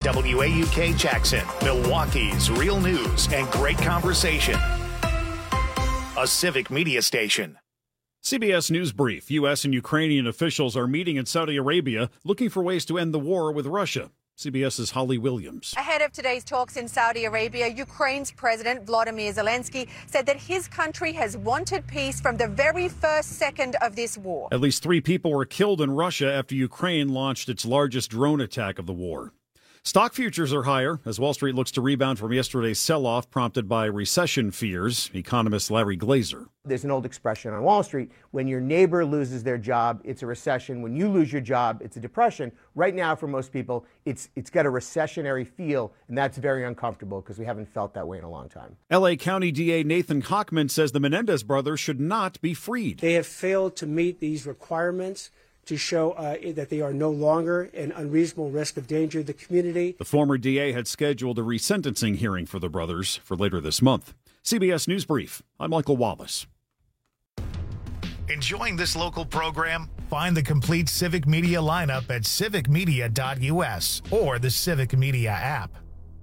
WAUK Jackson, Milwaukee's real news and great conversation. A Civic Media station. CBS News Brief. U.S. and Ukrainian officials are meeting in Saudi Arabia looking for ways to end the war with Russia. CBS's Holly Williams. Ahead of today's talks in Saudi Arabia, Ukraine's President Volodymyr Zelensky said that his country has wanted peace from the very first second of this war. At least 3 people were killed in Russia after Ukraine launched its largest drone attack of the war. Stock futures are higher as Wall Street looks to rebound from yesterday's sell-off prompted by recession fears. Economist Larry Glazer. There's an old expression on Wall Street, when your neighbor loses their job, it's a recession. When you lose your job, it's a depression. Right now, for most people, it's got a recessionary feel, and that's very uncomfortable because we haven't felt that way in a long time. L.A. County DA Nathan Hochman says the Menendez brothers should not be freed. They have failed to meet these requirements to show that they are no longer an unreasonable risk of danger to the community. The former DA had scheduled a resentencing hearing for the brothers for later this month. CBS News Brief. I'm Michael Wallace. Enjoying this local program? Find the complete Civic Media lineup at civicmedia.us or the Civic Media app.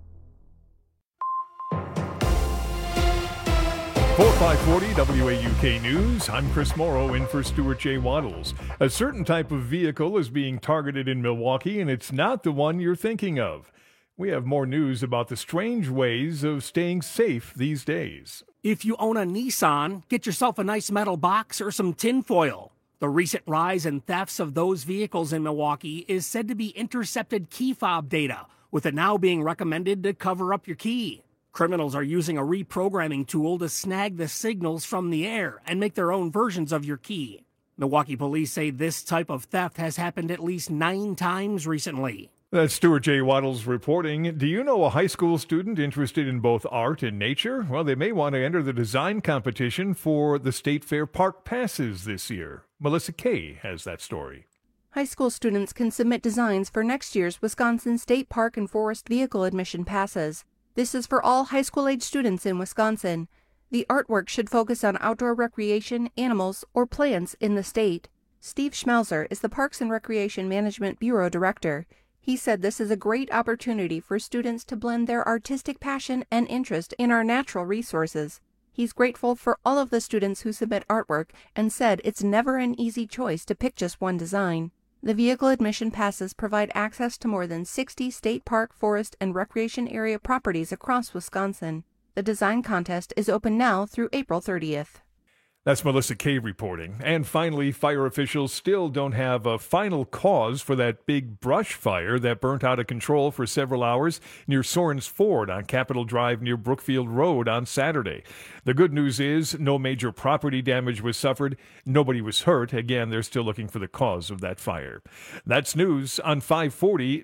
4540 WAUK News. I'm Chris Morrow in for Stuart J. Waddles. A certain type of vehicle is being targeted in Milwaukee, and it's not the one you're thinking of. We have more news about the strange ways of staying safe these days. If you own a Nissan, get yourself a nice metal box or some tinfoil. The recent rise in thefts of those vehicles in Milwaukee is said to be intercepted key fob data, with it now being recommended to cover up your key. Criminals are using a reprogramming tool to snag the signals from the air and make their own versions of your key. Milwaukee police say this type of theft has happened at least 9 times recently. That's Stuart J. Waddles reporting. Do you know a high school student interested in both art and nature? Well, they may want to enter the design competition for the State Fair Park Passes this year. Melissa Kay has that story. High school students can submit designs for next year's Wisconsin State Park and Forest Vehicle Admission Passes. This is for all high school-age students in Wisconsin. The artwork should focus on outdoor recreation, animals, or plants in the state. Steve Schmelzer is the Parks and Recreation Management Bureau Director. He said this is a great opportunity for students to blend their artistic passion and interest in our natural resources. He's grateful for all of the students who submit artwork and said it's never an easy choice to pick just one design. The vehicle admission passes provide access to more than 60 state park, forest, and recreation area properties across Wisconsin. The design contest is open now through April 30th. That's Melissa Kay reporting. And finally, fire officials still don't have a final cause for that big brush fire that burnt out of control for several hours near Sorens Ford on Capitol Drive near Brookfield Road on Saturday. The good news is no major property damage was suffered. Nobody was hurt. Again, they're still looking for the cause of that fire. That's news on 540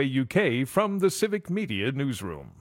WAUK from the Civic Media Newsroom.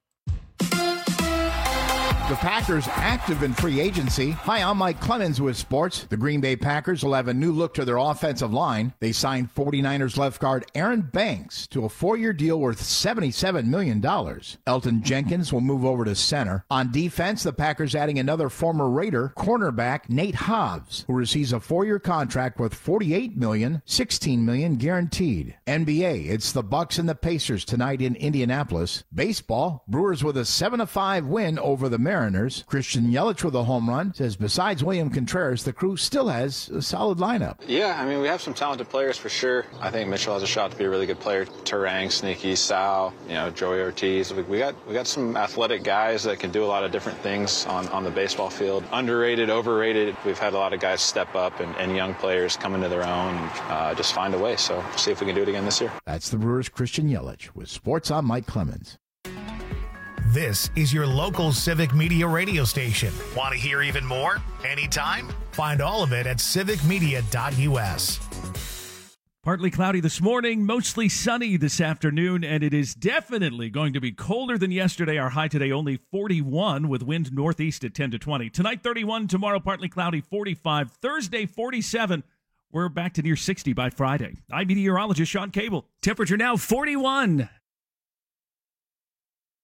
The Packers active in free agency. Hi, I'm Mike Clemens with sports. The Green Bay Packers will have a new look to their offensive line. They signed 49ers left guard Aaron Banks to a 4-year deal worth $77 million. Elton Jenkins will move over to center. On defense, the Packers adding another former Raider, cornerback Nate Hobbs, who receives a 4-year contract worth $48 million, $16 million guaranteed. NBA, it's the Bucks and the Pacers tonight in Indianapolis. Baseball, Brewers with a 7-5 win over the Mariners. Christian Yelich with a home run says besides William Contreras, the crew still has a solid lineup. Yeah, I mean, we have some talented players for sure. I think Mitchell has a shot to be a really good player. Turang, Sneaky, Sal, Joey Ortiz. We got some athletic guys that can do a lot of different things on the baseball field. Underrated, overrated. We've had a lot of guys step up and young players come into their own and just find a way. So see if we can do it again this year. That's the Brewers' Christian Yelich with sports. I'm Mike Clemens. This is your local Civic Media radio station. Want to hear even more? Anytime? Find all of it at civicmedia.us. Partly cloudy this morning, mostly sunny this afternoon, and it is definitely going to be colder than yesterday. Our high today only 41 with wind northeast at 10 to 20. Tonight 31, tomorrow partly cloudy 45, Thursday 47. We're back to near 60 by Friday. I'm meteorologist Sean Cable. Temperature now 41.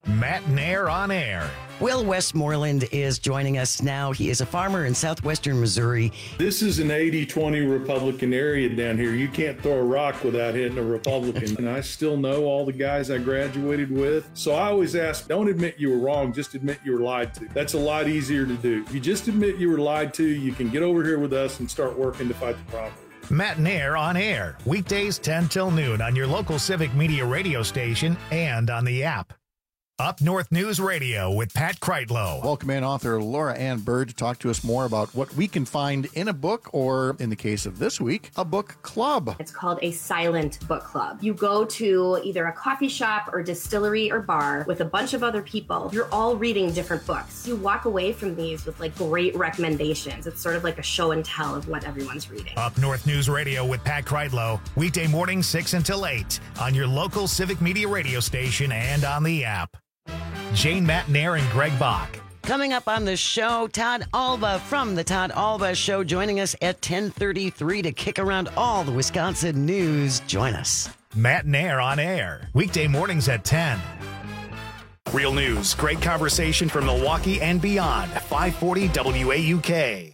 Matt Nair on air. Will Westmoreland is joining us now. He is a farmer in southwestern Missouri. This is an 80-20 Republican area down here. You can't throw a rock without hitting a Republican. And I still know all the guys I graduated with. So I always ask, don't admit you were wrong, just admit you were lied to. That's a lot easier to do. If you just admit you were lied to, you can get over here with us and start working to fight the problem. Matt Nair on air. Weekdays 10 till noon on your local Civic Media radio station and on the app. Up North News Radio with Pat Kreitlow. Welcome in author Laura Ann Bird to talk to us more about what we can find in a book, or in the case of this week, a book club. It's called a silent book club. You go to either a coffee shop or distillery or bar with a bunch of other people. You're all reading different books. You walk away from these with great recommendations. It's sort of like a show and tell of what everyone's reading. Up North News Radio with Pat Kreitlow. Weekday mornings 6 until 8 on your local Civic Media radio station and on the app. Jane Matt Nair and Greg Bach. Coming up on the show, Todd Alba from the Todd Alba Show joining us at 10:33 to kick around all the Wisconsin news. Join us. Matt Nair on air. Weekday mornings at 10. Real news, great conversation from Milwaukee and beyond. 540 WAUK. Hey,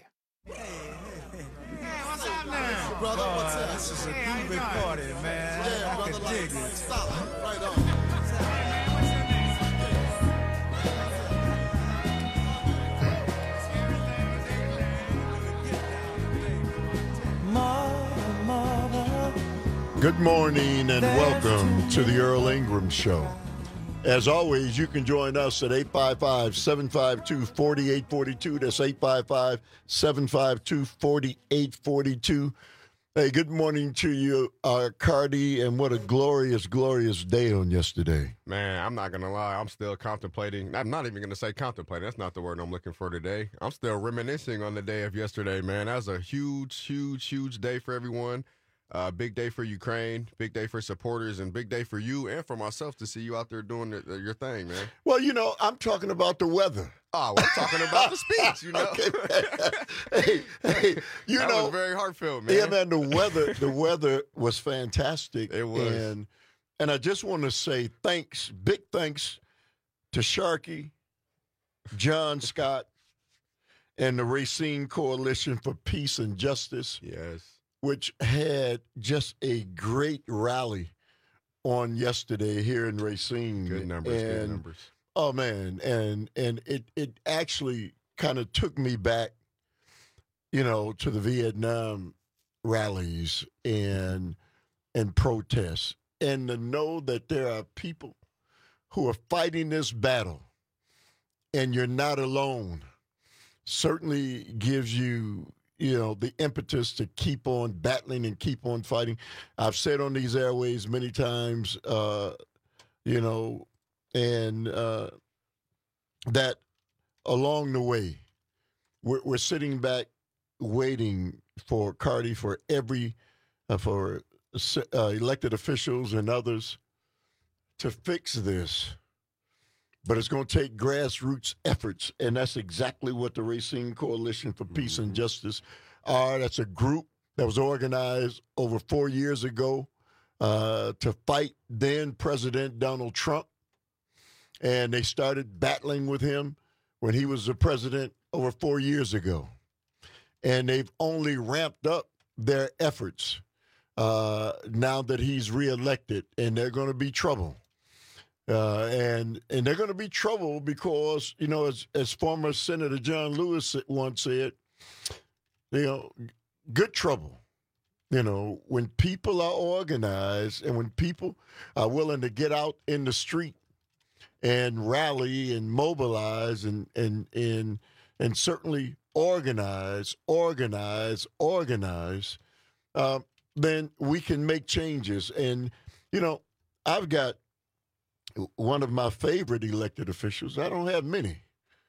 what's up now? Brother, what's up? This is a big party, man. Yeah, brother, I can dig it. Stop. Right on. Good morning and welcome to the Earl Ingram Show. As always, you can join us at 855-752-4842. That's 855-752-4842. Hey, good morning to you, Cardi, and what a glorious, glorious day on yesterday. Man, I'm not going to lie. I'm still contemplating. I'm not even going to say contemplating. That's not the word I'm looking for today. I'm still reminiscing on the day of yesterday, man. That was a huge, huge, huge day for everyone. Big day for Ukraine, big day for supporters, and big day for you and for myself to see you out there doing your thing, man. Well, I'm talking about the weather. Oh, I'm talking about the speech, Okay, hey, that was very heartfelt, man. Yeah, man, the weather was fantastic. It was. And I just want to say big thanks to Sharkey, John Scott, and the Racine Coalition for Peace and Justice. Yes. Which had just a great rally on yesterday here in Racine. Good numbers. Oh, man, and it actually kind of took me back, to the Vietnam rallies and protests, and to know that there are people who are fighting this battle, and you're not alone, certainly gives you the impetus to keep on battling and keep on fighting. I've said on these airways many times, that along the way, we're sitting back waiting for Cardi, for elected officials and others to fix this. But it's going to take grassroots efforts, and that's exactly what the Racine Coalition for Peace and Justice are. That's a group that was organized over 4 years ago to fight then-President Donald Trump, and they started battling with him when he was the president over 4 years ago. And they've only ramped up their efforts now that he's reelected, and they're going to be trouble. And they're going to be trouble because, as former Senator John Lewis once said, good trouble. When people are organized and when people are willing to get out in the street and rally and mobilize and certainly organize, then we can make changes. And, I've got one of my favorite elected officials. I don't have many,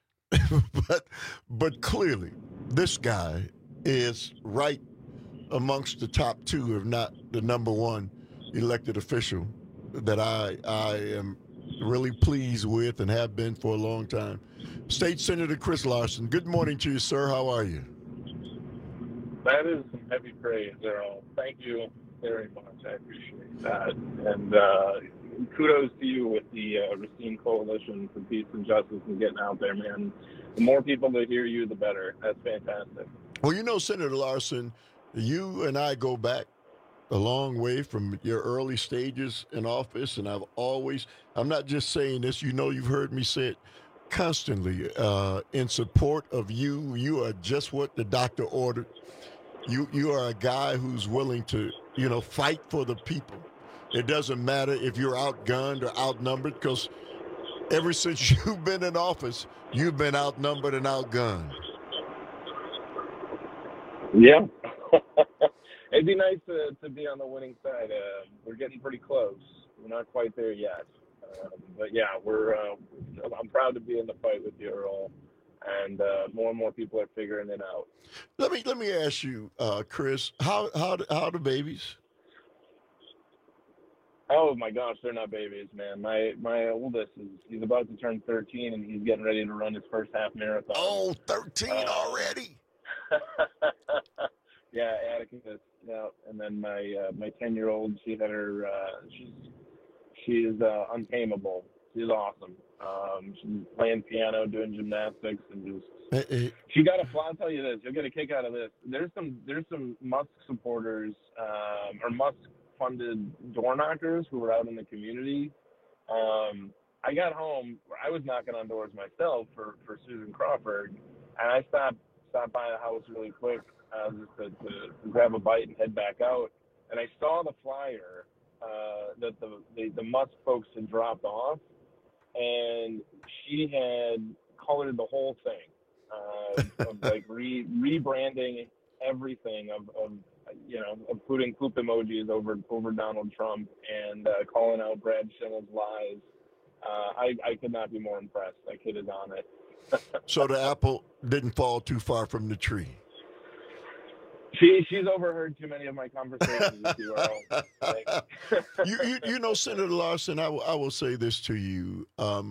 but clearly this guy is right amongst the top two, if not the number one elected official that I am really pleased with and have been for a long time. State Senator Chris Larson, good morning to you, sir. How are you? That is some heavy praise, Earl. Thank you very much. I appreciate that. And, kudos to you with the Racine Coalition for Peace and Justice and getting out there, man. The more people that hear you, the better. That's fantastic. Well, Senator Larson, you and I go back a long way from your early stages in office, and I'm not just saying this, you've heard me say it constantly, in support of you. You are just what the doctor ordered. You are a guy who's willing to, fight for the people. It doesn't matter if you're outgunned or outnumbered, because ever since you've been in office, you've been outnumbered and outgunned. Yeah. It'd be nice to be on the winning side. We're getting pretty close. We're not quite there yet. But yeah, I'm proud to be in the fight with you, Earl. And more and more people are figuring it out. Let me ask you, Chris, how the babies? Oh my gosh, they're not babies, man. My oldest he's about to turn 13, and he's getting ready to run his first half marathon. Oh, 13 already? Yeah, Atticus. Yeah, and then my 10-year-old, she had her. She is untamable. She's awesome. She's playing piano, doing gymnastics, and just she got a fly. I'll tell you this, you'll get a kick out of this. There's some Musk supporters or Musk-funded door knockers who were out in the community. I got home. I was knocking on doors myself for Susan Crawford, and I stopped by the house really quick just to grab a bite and head back out. And I saw the flyer that the Musk folks had dropped off, and she had colored the whole thing of like rebranding everything of putting poop emojis over Donald Trump and calling out Brad Schillen's lies. I could not be more impressed. That kid is on it. So the apple didn't fall too far from the tree. She's overheard too many of my conversations with you, Earl. Senator Larson, I will say this to you.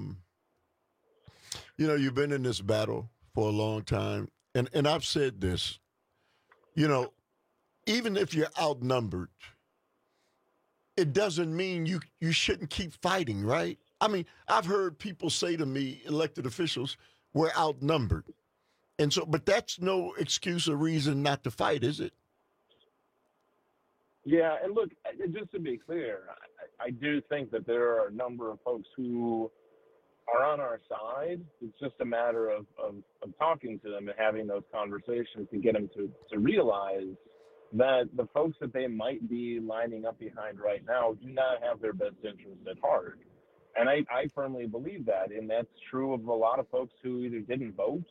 You've been in this battle for a long time, and I've said this. Even if you're outnumbered, it doesn't mean you shouldn't keep fighting, right? I mean, I've heard people say to me, elected officials, we're outnumbered. And so, but that's no excuse or reason not to fight, is it? Yeah, and look, just to be clear, I do think that there are a number of folks who are on our side. It's just a matter of talking to them and having those conversations to get them to realize that the folks that they might be lining up behind right now do not have their best interests at heart. And I firmly believe that, and that's true of a lot of folks who either didn't vote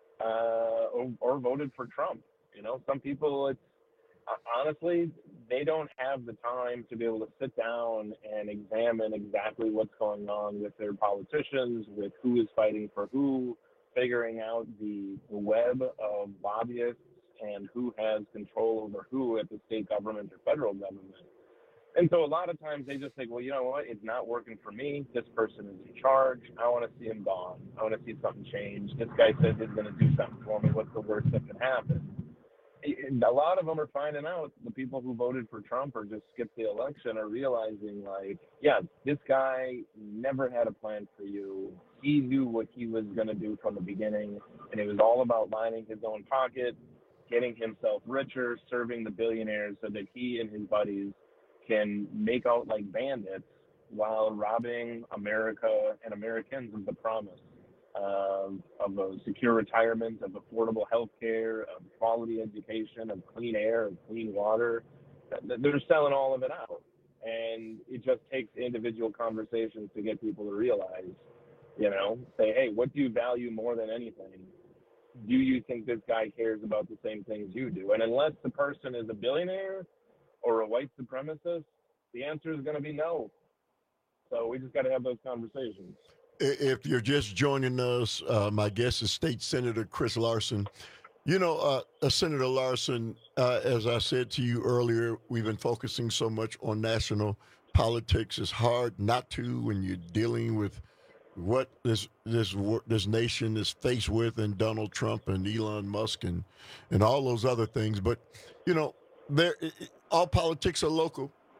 or voted for Trump. Some people, honestly, they don't have the time to be able to sit down and examine exactly what's going on with their politicians, with who is fighting for who, figuring out the web of lobbyists and who has control over who at the state government or federal government. And so a lot of times they just think, well, you know what? It's not working for me. This person is in charge. I want to see him gone. I want to see something change. This guy says he's going to do something for me. What's the worst that can happen? A lot of them are finding out, the people who voted for Trump or just skipped the election are realizing, like, yeah, this guy never had a plan for you. He knew what he was going to do from the beginning, and it was all about lining his own pocket, getting himself richer, serving the billionaires so that he and his buddies can make out like bandits while robbing America and Americans of the promise of a secure retirement, of affordable health care, of quality education, of clean air, of clean water. They're selling all of it out. And it just takes individual conversations to get people to realize, say, hey, what do you value more than anything? Do you think this guy cares about the same things you do? And unless the person is a billionaire or a white supremacist, the answer is going to be no. So we just got to have those conversations. If you're just joining us, my guest is State Senator Chris Larson. Senator Larson, as I said to you earlier, we've been focusing so much on national politics. It's hard not to when you're dealing with what this nation is faced with, and Donald Trump and Elon Musk and all those other things. But all politics are local,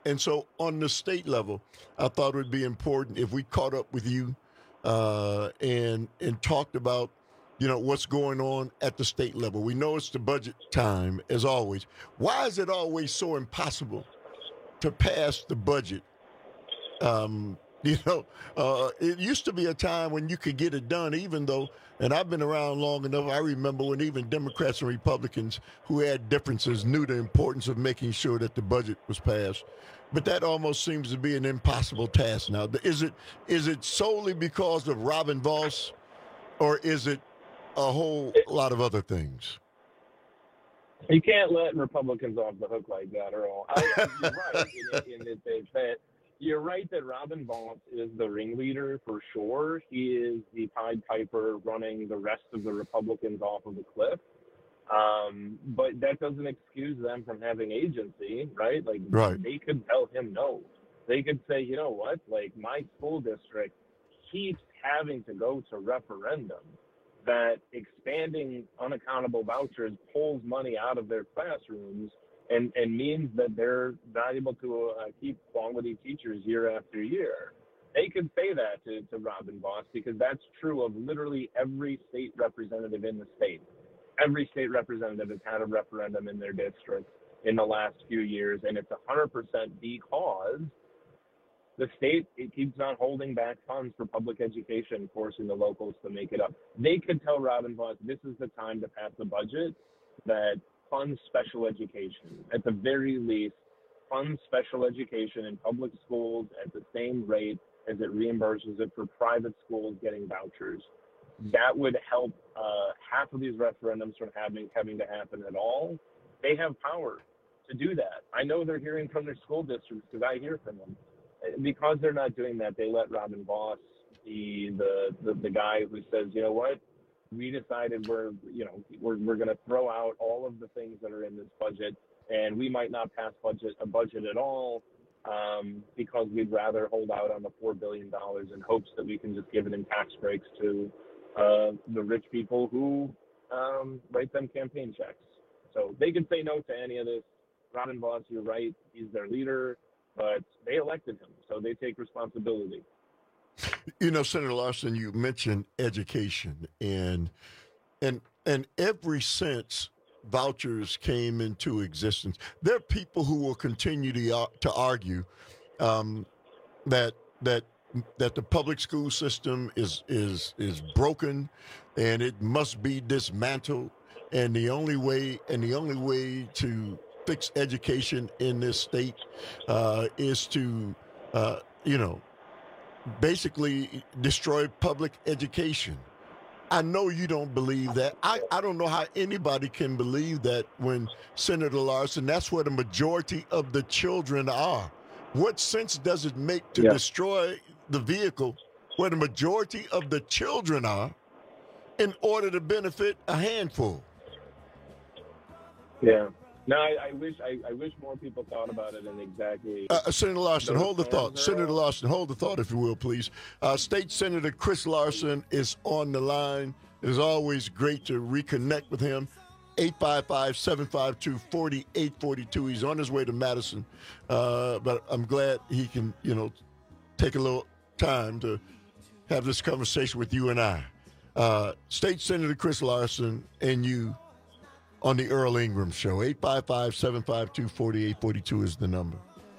And so on the state level, I thought it would be important if we caught up with you and talked about, what's going on at the state level. We know it's the budget time, as always. Why is it always so impossible to pass the budget? It used to be a time when you could get it done, even though, and I've been around long enough, I remember when even Democrats and Republicans who had differences knew the importance of making sure that the budget was passed. But that almost seems to be an impossible task now. Is it solely because of Robin Vos, or is it a whole lot of other things? You can't let Republicans off the hook like that, Earl. You're right in that you're right that Robin Vos is the ringleader for sure. He is the Pied Piper running the rest of the Republicans off of the cliff. But that doesn't excuse them from having agency, right? They could tell him no. They could say, you know what, my school district keeps having to go to referendum that expanding unaccountable vouchers pulls money out of their classrooms and means that they're not able to keep quality teachers year after year. They could say that to Robin Vos because that's true of literally every state representative in the state. Every state representative has had a referendum in their district in the last few years, and it's 100% because the state keeps on holding back funds for public education, forcing the locals to make it up. They could tell Robin Vos this is the time to pass a budget that funds special education. At the very least, funds special education in public schools at the same rate as it reimburses it for private schools getting vouchers. That would help half of these referendums from having to happen at all. They have power to do that. I know they're hearing from their school districts because I hear from them. Because they're not doing that, they let Robin Vos be the guy who says, you know what, we decided we're going to throw out all of the things that are in this budget, and we might not pass a budget at all because we'd rather hold out on the $4 billion in hopes that we can just give it in tax breaks to the rich people who write them campaign checks. So they could say no to any of this. Robin Vos, you're right, he's their leader, but they elected him, so they take responsibility. Senator Larson, you mentioned education, and ever since vouchers came into existence, there are people who will continue to argue that the public school system is broken and it must be dismantled, and the only way to fix education in this state is to basically destroy public education. I know you don't believe that. I don't know how anybody can believe that when Senator Larson, that's where the majority of the children are. What sense does it make to destroy the vehicle where the majority of the children are in order to benefit a handful? Yeah. No, I wish more people thought about it and exactly. Senator Larson, hold the thought. Senator Larson, hold the thought, if you will, please. State Senator Chris Larson is on the line. It is always great to reconnect with him. 855-752-4842. He's on his way to Madison, but I'm glad he can, take a little time to have this conversation with you and I. State Senator Chris Larson and you on the Earl Ingram Show. 855-752-4842 is the number.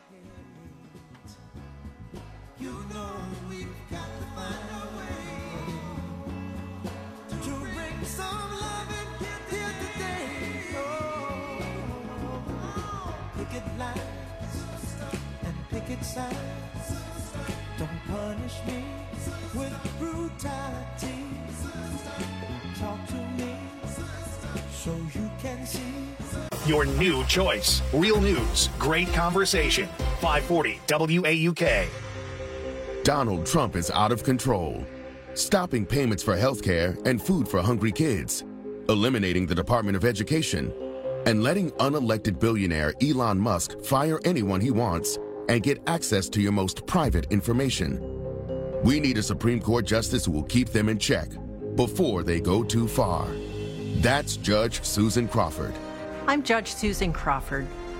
You know we've got to find a way to bring some love and get here today. Picket lines and picket signs. Don't punish me with brutality. Talk to me so you can see. Your new choice. Real news. Great conversation. 540 WAUK. Donald Trump is out of control, stopping payments for health care and food for hungry kids, eliminating the Department of Education, and letting unelected billionaire Elon Musk fire anyone he wants and get access to your most private information. We need a Supreme Court justice who will keep them in check before they go too far. That's Judge Susan Crawford. I'm Judge Susan Crawford.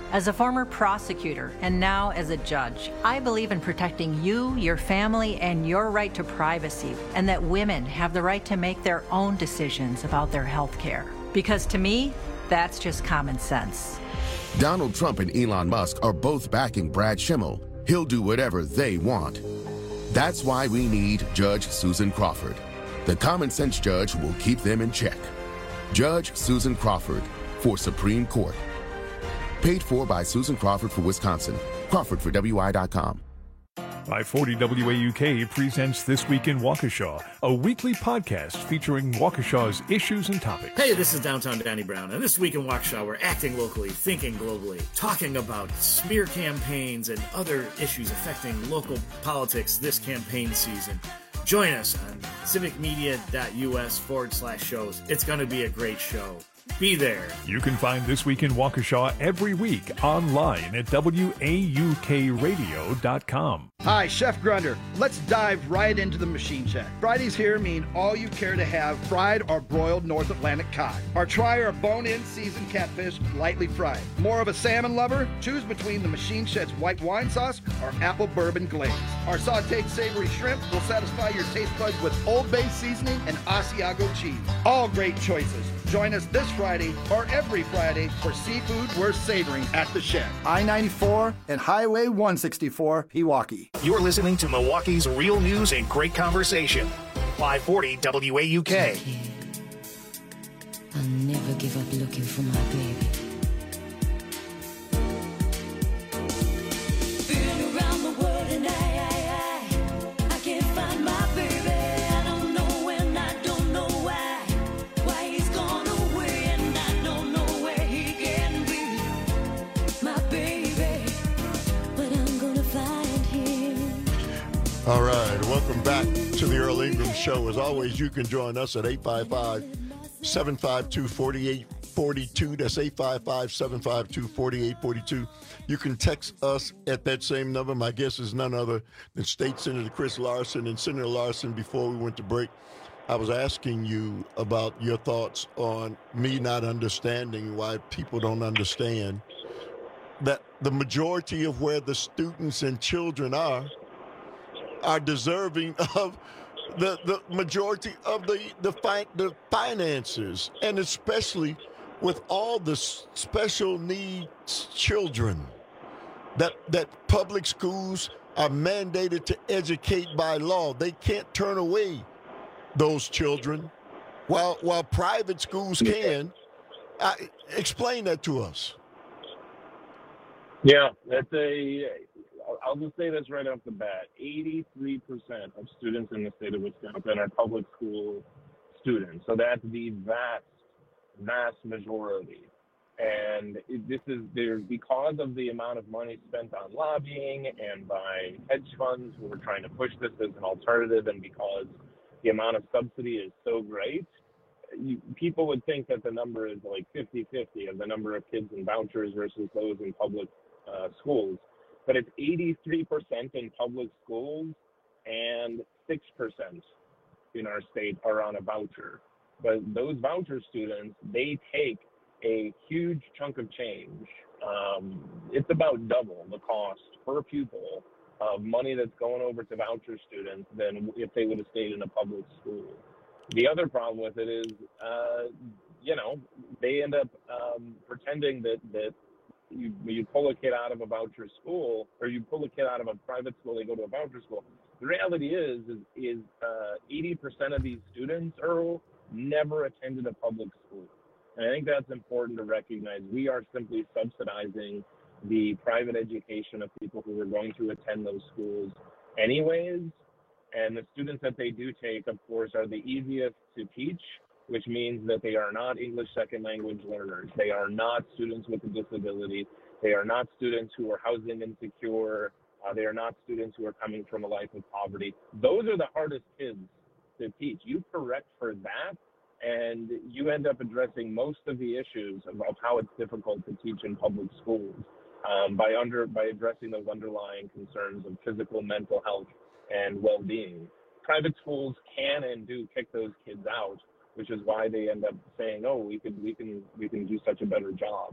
As a former prosecutor and now as a judge, I believe in protecting you, your family, and your right to privacy, and that women have the right to make their own decisions about their health care. Because to me, that's just common sense. Donald Trump and Elon Musk are both backing Brad Schimmel. He'll do whatever they want. That's why we need Judge Susan Crawford. The common sense judge will keep them in check. Judge Susan Crawford for Supreme Court. Paid for by Susan Crawford for Wisconsin. Crawford for WI.com. 540 WAUK presents This Week in Waukesha, a weekly podcast featuring Waukesha's issues and topics. Hey, this is Downtown Danny Brown, and this week in Waukesha, we're acting locally, thinking globally, talking about smear campaigns and other issues affecting local politics this campaign season. Join us on civicmedia.us/shows. It's going to be a great show. Be there. You can find This Week in Waukesha every week online at WAUKradio.com. Hi, Chef Grunder. Let's dive right into the machine check. Fridays here mean all you care to have fried or broiled North Atlantic cod. Or try our bone-in seasoned catfish lightly fried. More of a salmon lover? Choose between the Machine Shed's white wine sauce or apple bourbon glaze. Our sauteed savory shrimp will satisfy your taste buds with Old Bay seasoning and Asiago cheese. All great choices. Join us this Friday or every Friday for seafood worth savoring at the Shed. I-94 and Highway 164, Pewaukee. You're listening to Milwaukee's real news and great conversation. 540 WAUK. I'll never give up looking for my baby. Been around the world and I can't find my baby. I don't know when, I don't know why he's gone away, and I don't know where he can be. My baby, but I'm gonna find him. All right, welcome back to the Earl Ingram Show. As always, you can join us at 855-752-4842. That's 855-752-4842. You can text us at that same number. My guest is none other than State Senator Chris Larson. And Senator Larson, before we went to break, I was asking you about your thoughts on me not understanding why people don't understand that the majority of where the students and children are deserving of the majority of the finances, and especially with all the special needs children that public schools are mandated to educate by law. They can't turn away those children while private schools can. Explain that to us. Yeah, I'll just say this right off the bat. 83% of students in the state of Wisconsin are public school students. So that's the vast majority. And there's because of the amount of money spent on lobbying and by hedge funds who are trying to push this as an alternative, and because the amount of subsidy is so great, people would think that the number is like 50-50 of the number of kids in vouchers versus those in public schools. But it's 83% in public schools and 6% in our state are on a voucher. But those voucher students, they take a huge chunk of change. It's about double the cost per pupil of money that's going over to voucher students than if they would have stayed in a public school. The other problem with it is, they end up pretending that you pull a kid out of a voucher school, or you pull a kid out of a private school, they go to a voucher school. The reality is 80% of these students, Earl, never attended a public school. And I think that's important to recognize. We are simply subsidizing the private education of people who are going to attend those schools anyways. And the students that they do take, of course, are the easiest to teach, which means that they are not English second language learners. They are not students with a disability. They are not students who are housing insecure. They are not students who are coming from a life of poverty. Those are the hardest kids to teach. You correct for that, and you end up addressing most of the issues about how it's difficult to teach in public schools by addressing those underlying concerns of physical, mental health, and well-being. Private schools can and do kick those kids out, which is why they end up saying, "Oh, we can do such a better job."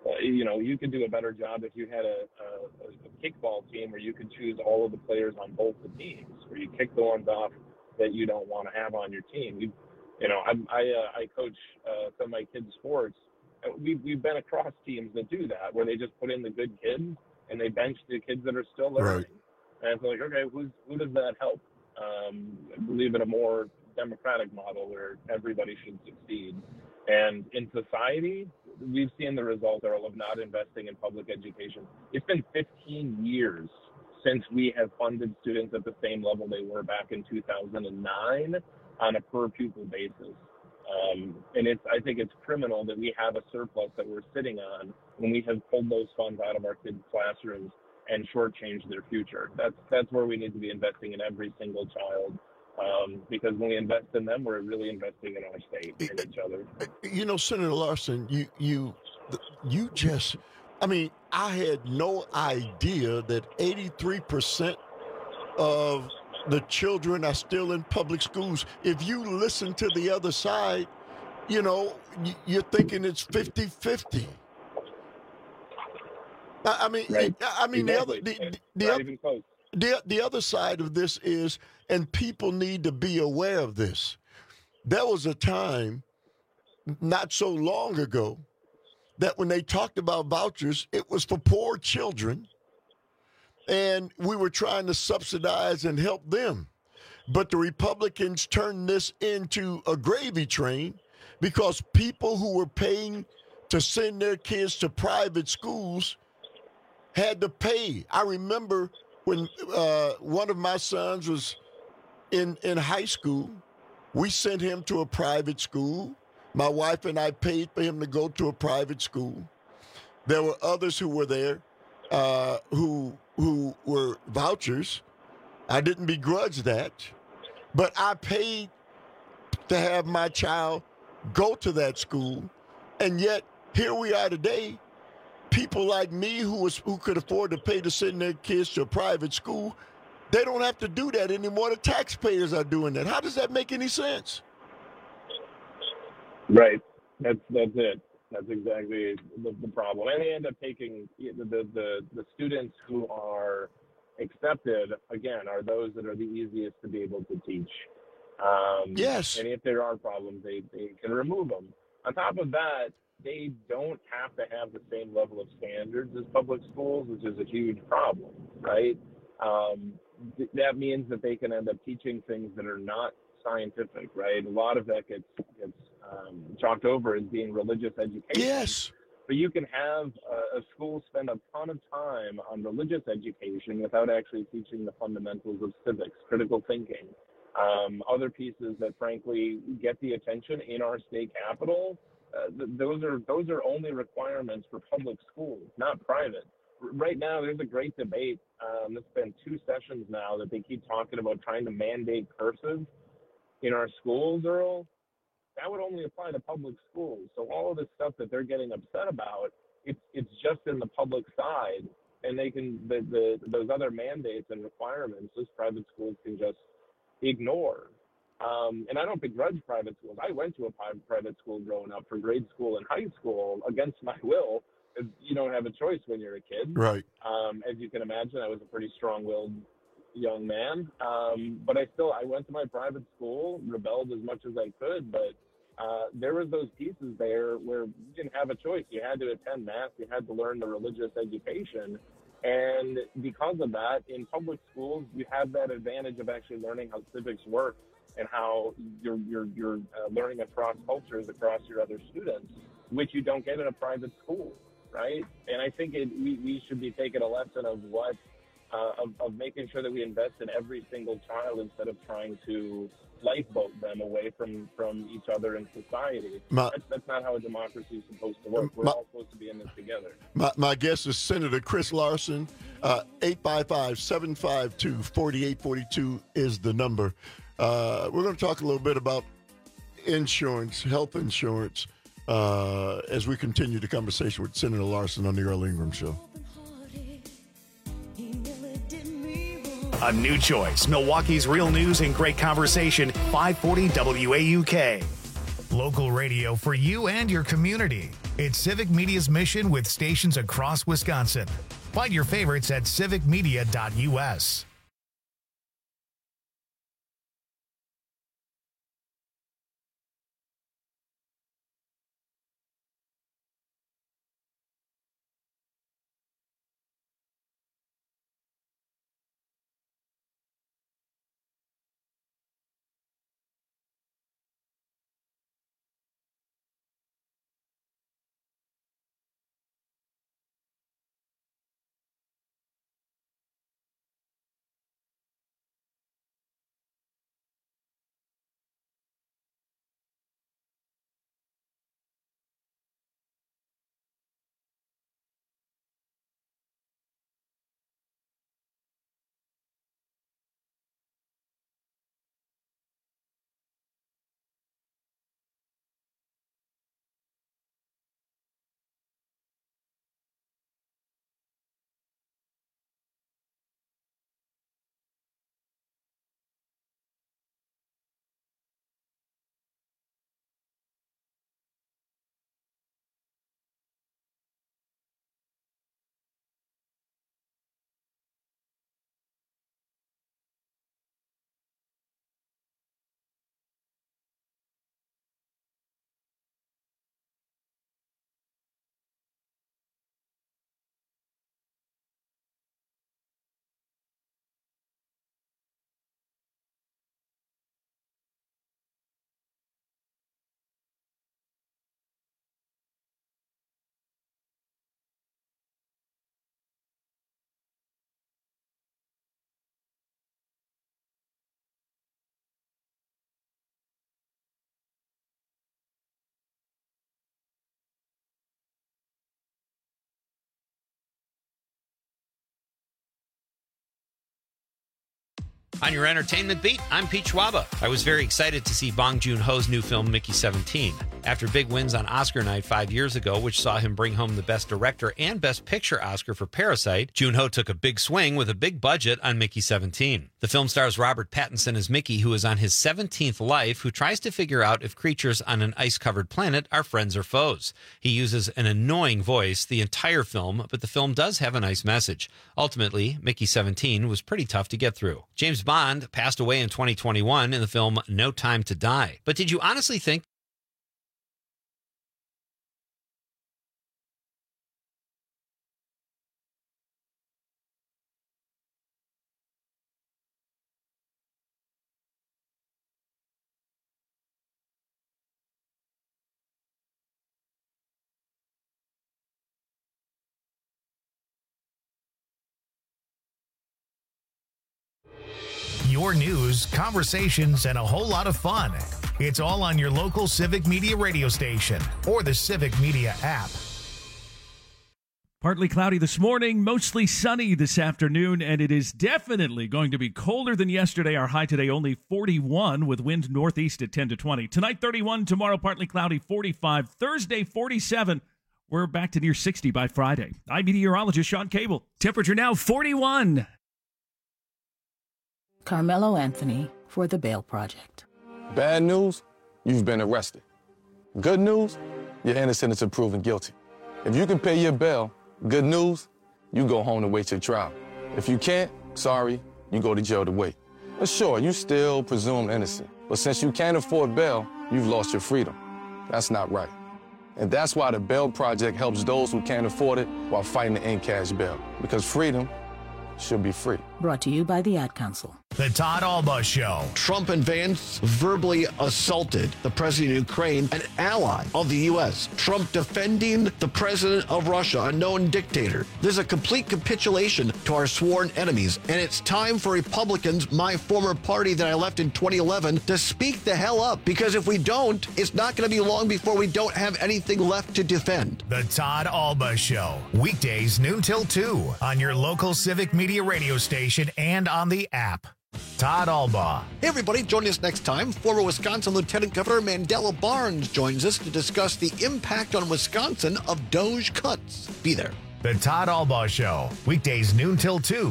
You could do a better job if you had a kickball team where you could choose all of the players on both the teams, where you kick the ones off that you don't want to have on your team. I coach some of my kids' sports. We've been across teams that do that, where they just put in the good kids and they bench the kids that are still learning. Right. And it's like, okay, who does that help? I believe in a more democratic model where everybody should succeed. And in society, we've seen the result of not investing in public education. It's been 15 years since we have funded students at the same level they were back in 2009 on a per pupil basis. And I think it's criminal that we have a surplus that we're sitting on when we have pulled those funds out of our kids' classrooms and shortchanged their future. That's where we need to be investing in every single child. Because when we invest in them, we're really investing in our state and each other. Senator Larson, you just, I had no idea that 83% of the children are still in public schools. If you listen to the other side, you're thinking it's 50-50. Right. The other side of this is, and people need to be aware of this, there was a time not so long ago that when they talked about vouchers, it was for poor children, and we were trying to subsidize and help them. But the Republicans turned this into a gravy train because people who were paying to send their kids to private schools had to pay. I remember when one of my sons was in high school, we sent him to a private school. My wife and I paid for him to go to a private school. There were others who were there who were vouchers. I didn't begrudge that, but I paid to have my child go to that school, and yet here we are today. People like me who could afford to pay to send their kids to a private school, they don't have to do that anymore. The taxpayers are doing that. How does that make any sense? Right. That's it. That's exactly the problem. And they end up taking the students who are accepted, again, are those that are the easiest to be able to teach. Yes. And if there are problems, they can remove them. On top of that, they don't have to have the same level of standards as public schools, which is a huge problem, right? That means that they can end up teaching things that are not scientific, right? A lot of that gets chalked over as being religious education. Yes. But you can have a school spend a ton of time on religious education without actually teaching the fundamentals of civics, critical thinking, other pieces that frankly get the attention in our state capital. Those are only requirements for public schools, not private. Right now, there's a great debate. It's been 2 sessions now that they keep talking about trying to mandate cursive in our schools, Earl. That would only apply to public schools. So all of this stuff that they're getting upset about, it's just in the public side, and they can those other mandates and requirements, those private schools can just ignore. And I don't begrudge private schools. I went to a private school growing up for grade school and high school against my will. You don't have a choice when you're a kid. Right. As you can imagine, I was a pretty strong-willed young man. But I went to my private school, rebelled as much as I could, but there were those pieces there where you didn't have a choice. You had to attend Mass. You had to learn the religious education. And because of that, in public schools, you have that advantage of actually learning how civics work and how you're learning across cultures, across your other students, which you don't get in a private school, right? And I think we should be taking a lesson of what of making sure that we invest in every single child instead of trying to lifeboat them away from each other in society. That's not how a democracy is supposed to work. We're all supposed to be in this together. My guest is Senator Chris Larson. 855-752-4842 is the number. We're going to talk a little bit about insurance, health insurance, as we continue the conversation with Senator Larson on the Earl Ingram Show. A new choice. Milwaukee's real news and great conversation. 540 WAUK. Local radio for you and your community. It's Civic Media's mission with stations across Wisconsin. Find your favorites at civicmedia.us. On your entertainment beat, I'm Pete Schwaba. I was very excited to see Bong Joon-ho's new film, Mickey 17. After big wins on Oscar night 5 years ago, which saw him bring home the Best Director and Best Picture Oscar for Parasite, Joon-ho took a big swing with a big budget on Mickey 17. The film stars Robert Pattinson as Mickey, who is on his 17th life, who tries to figure out if creatures on an ice-covered planet are friends or foes. He uses an annoying voice the entire film, but the film does have a nice message. Ultimately, Mickey 17 was pretty tough to get through. James Bond passed away in 2021 in the film No Time to Die. But did you honestly think your news, conversations, and a whole lot of fun. It's all on your local Civic Media radio station or the Civic Media app. Partly cloudy this morning, mostly sunny this afternoon, and it is definitely going to be colder than yesterday. Our high today only 41 with wind northeast at 10 to 20. Tonight 31, tomorrow partly cloudy 45, Thursday 47. We're back to near 60 by Friday. I'm meteorologist Sean Cable. Temperature now 41. Carmelo Anthony for the Bail Project. Bad news, you've been arrested. Good news, you're innocent until proven guilty. If you can pay your bail, good news, you go home to wait your trial. If you can't, sorry, you go to jail to wait. But sure, you still presumed innocent. But since you can't afford bail, you've lost your freedom. That's not right. And that's why the Bail Project helps those who can't afford it while fighting to end cash bail. Because freedom should be free. Brought to you by the Ad Council. The Todd Alba Show. Trump and Vance verbally assaulted the president of Ukraine, an ally of the U.S. Trump defending the president of Russia, a known dictator. This is a complete capitulation to our sworn enemies, and it's time for Republicans, my former party that I left in 2011, to speak the hell up, because if we don't, it's not going to be long before we don't have anything left to defend. The Todd Alba Show. Weekdays noon till 2 on your local Civic Media radio station and on the app. Todd Alba. Hey everybody, join us next time. Former Wisconsin Lieutenant Governor Mandela Barnes joins us to discuss the impact on Wisconsin of Doge cuts. Be there. The Todd Alba Show. Weekdays noon till 2.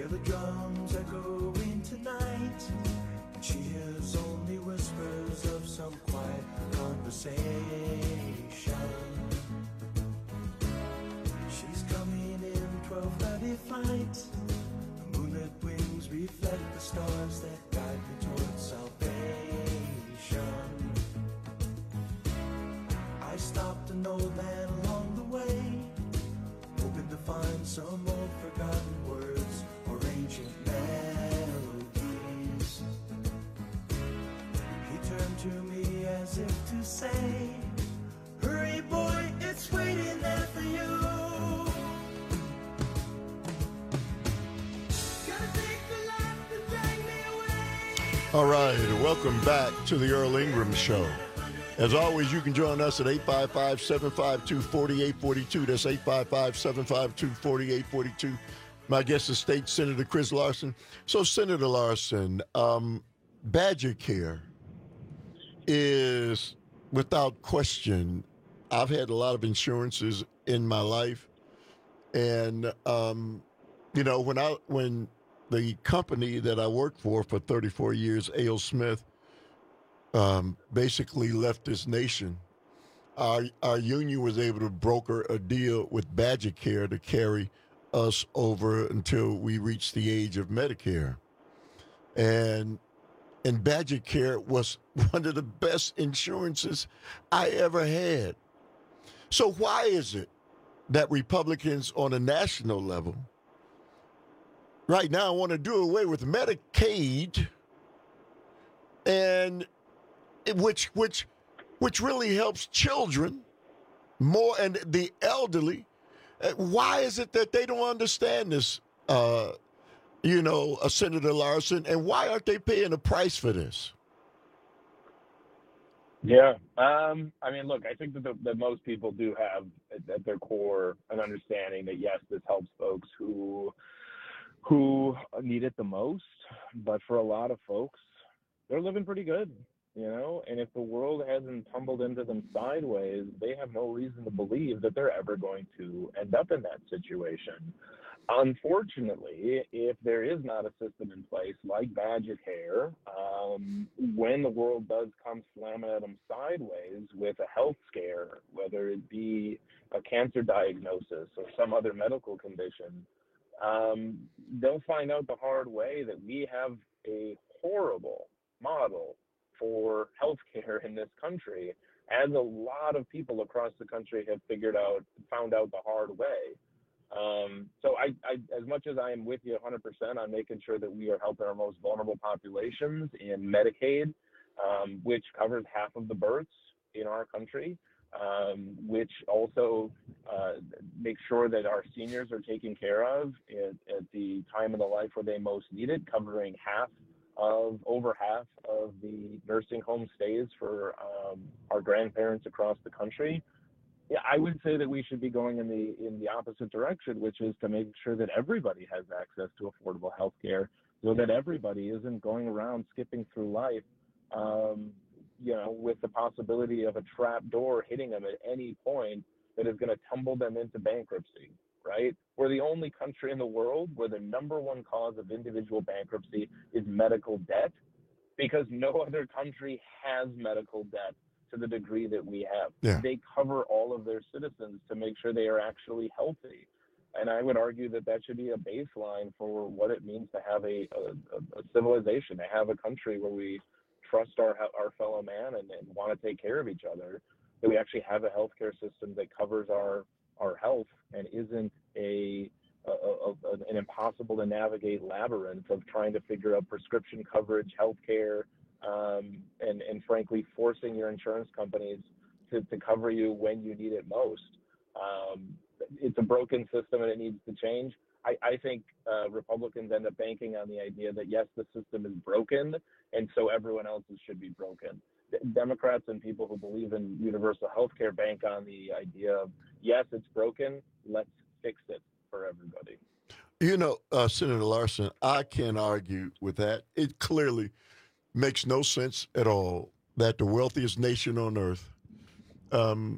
the drums echoing tonight. And she hears only whispers of some quiet conversation. She's coming in 12:30 flight. The moonlit wings reflect the stars that guide me towards salvation. I stopped an old man along the way, hoping to find some old forgotten words or ancient melodies. He turned to me as if to say, hurry boy, it's waiting there for you. All right, welcome back to the Earl Ingram Show. As always, you can join us at 855-752-4842. That's 855-752-4842. My guest is State Senator Chris Larson. So, Senator Larson, Badger Care is, without question, I've had a lot of insurances in my life. And, you know, when the company that I worked for 34 years, A.L. Smith, basically left this nation, our union was able to broker a deal with Badger Care to carry us over until we reached the age of Medicare. And Badger Care was one of the best insurances I ever had. So why is it that Republicans on a national level right now want to do away with Medicaid, and which really helps children more and the elderly? Why is it that they don't understand this, Senator Larson, and why aren't they paying a price for this? Yeah. I mean, look, I think that most people do have at their core an understanding that, yes, this helps folks who need it the most. But for a lot of folks, they're living pretty good, you know? And if the world hasn't tumbled into them sideways, they have no reason to believe that they're ever going to end up in that situation. Unfortunately, if there is not a system in place like Badger Care, when the world does come slamming at them sideways with a health scare, whether it be a cancer diagnosis or some other medical condition, they'll find out the hard way that we have a horrible model for healthcare in this country, as a lot of people across the country have found out the hard way. So I, as much as I am with you 100% on making sure that we are helping our most vulnerable populations in Medicaid, which covers half of the births in our country, which also makes sure that our seniors are taken care of at the time of the life where they most need it, covering over half of the nursing home stays for our grandparents across the country. Yeah, I would say that we should be going in the opposite direction, which is to make sure that everybody has access to affordable health care, so that everybody isn't going around skipping through life, with the possibility of a trap door hitting them at any point that is going to tumble them into bankruptcy, right? We're the only country in the world where the number one cause of individual bankruptcy is medical debt, because no other country has medical debt to the degree that we have. Yeah. They cover all of their citizens to make sure they are actually healthy. And I would argue that should be a baseline for what it means to have a civilization, to have a country where we trust our fellow man and want to take care of each other, that we actually have a healthcare system that covers our health and isn't an impossible to navigate labyrinth of trying to figure out prescription coverage, healthcare, and frankly, forcing your insurance companies to cover you when you need it most. It's a broken system and it needs to change. I think Republicans end up banking on the idea that, yes, the system is broken, and so everyone else's should be broken. Democrats and people who believe in universal health care bank on the idea of, yes, it's broken, let's fix it for everybody. Senator Larson, I can't argue with that. It clearly makes no sense at all that the wealthiest nation on earth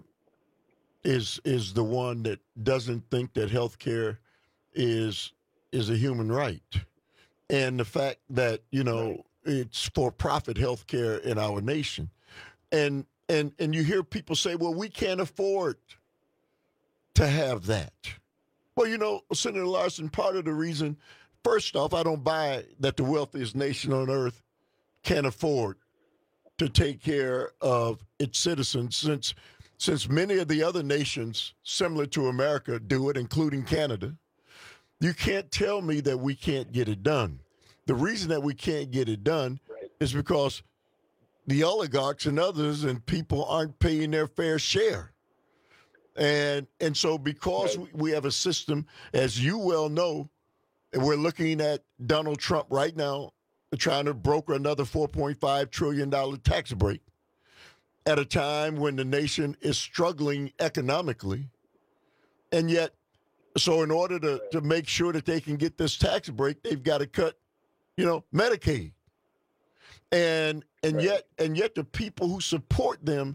is the one that doesn't think that health care is is a human right. And the fact that, it's for-profit health care in our nation. And you hear people say, well, we can't afford to have that. Well, Senator Larson, part of the reason, first off, I don't buy that the wealthiest nation on earth can't afford to take care of its citizens, since many of the other nations similar to America do it, including Canada. You can't tell me that we can't get it done. The reason that we can't get it done is because the oligarchs and others and people aren't paying their fair share. And so because we have a system, as you well know, and we're looking at Donald Trump right now trying to broker another $4.5 trillion tax break at a time when the nation is struggling economically. And yet, so in order to make sure that they can get this tax break, they've got to cut, Medicaid. And yet the people who support them,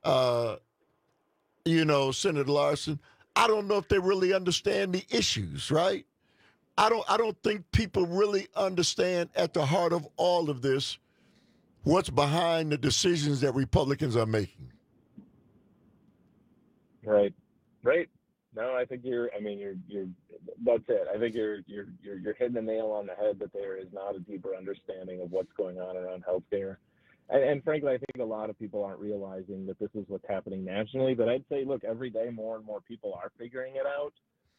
Senator Larson, I don't know if they really understand the issues, right? I don't think people really understand at the heart of all of this what's behind the decisions that Republicans are making. Right. No, I think you're that's it. I think you're hitting the nail on the head that there is not a deeper understanding of what's going on around healthcare. And frankly, I think a lot of people aren't realizing that this is what's happening nationally. But I'd say, look, every day more and more people are figuring it out.